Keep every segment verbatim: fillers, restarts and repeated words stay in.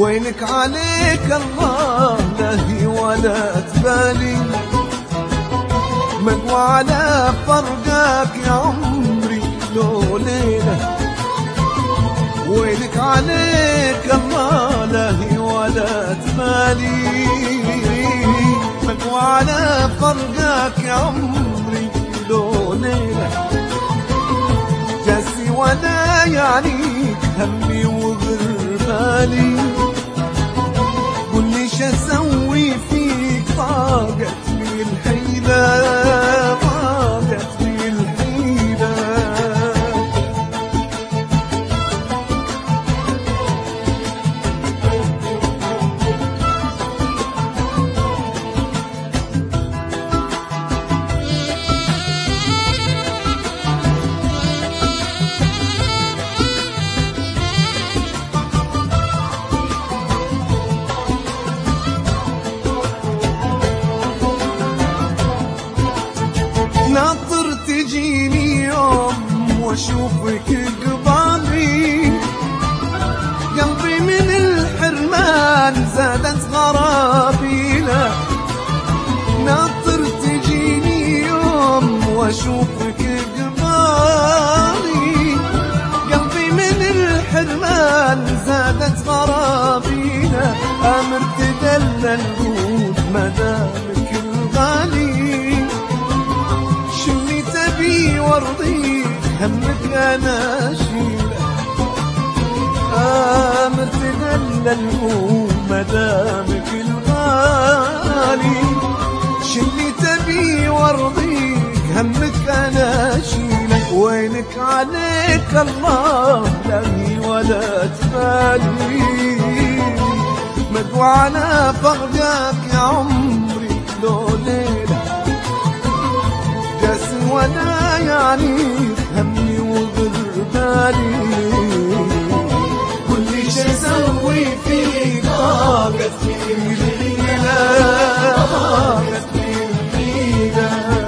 وينك عليك الله لهي ولا تبالي، مقوى على فرقك يا عمري لو ليلة. وينك عليك الله لهي ولا تبالي، مقوى على فرقك يا عمري لو ليلة. جاسي ولا يعنيك همي وغربالي، قولي شاسوي فيك طاقت لي الحيلة، طاقت لي الحيلة. ناطر تجيني يوم واشوفك قبالي، قلبي من الحرمان زادت غرابي له. ناطر تجيني يوم واشوفك قبالي، قلبي من الحرمان زادت غرابي له. امر تدلى الود مدامك الغالي، شلي تبي وارضيك همك انا اشيله. امر تدلى الهموم مدامك الغالي، شلي تبي وارضيك همك انا اشيله. وينك عليك الله لهي ولا تبالي، مقوى على فقدك يا عمري لو ليله. جاسي ولا يعنيك همي وغربالي، كل شي اسوي فيك طاقت في الليلة، طاقت في الليلة.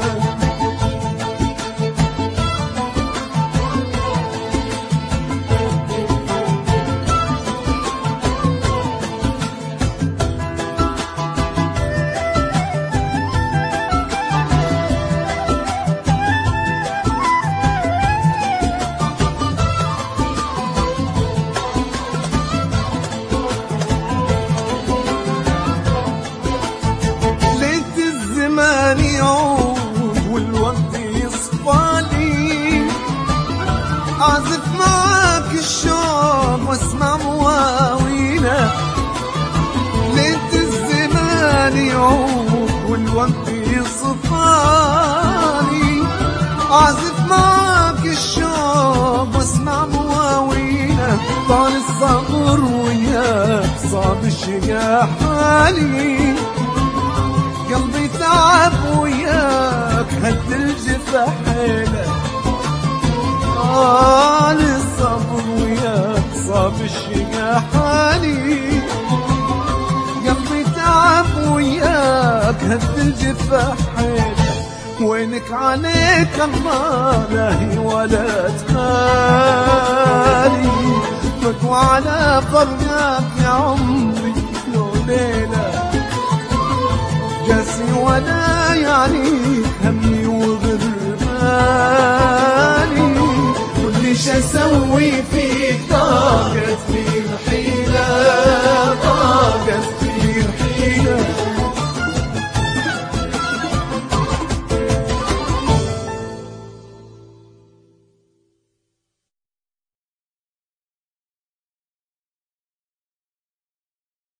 يعود والوقت يصفالي، أعزف معاك الشوق واسمع مواويله. ليت الزمان يعود والوقت يصفالي، أعزف معاك الشوق واسمع مواويله. طال الصبر وياك صعب الشقا حالي، قلبي تعب وياك هد الجفا حيله. طال الصبر وياك صاب الشقا حالي، قلبي تعب وياك هد الجفا حيله. وينك عليك الله لهي ولا تخالي، مقوى على فرقك يا عمري لو ليله. جاسي ولا يعنيك همي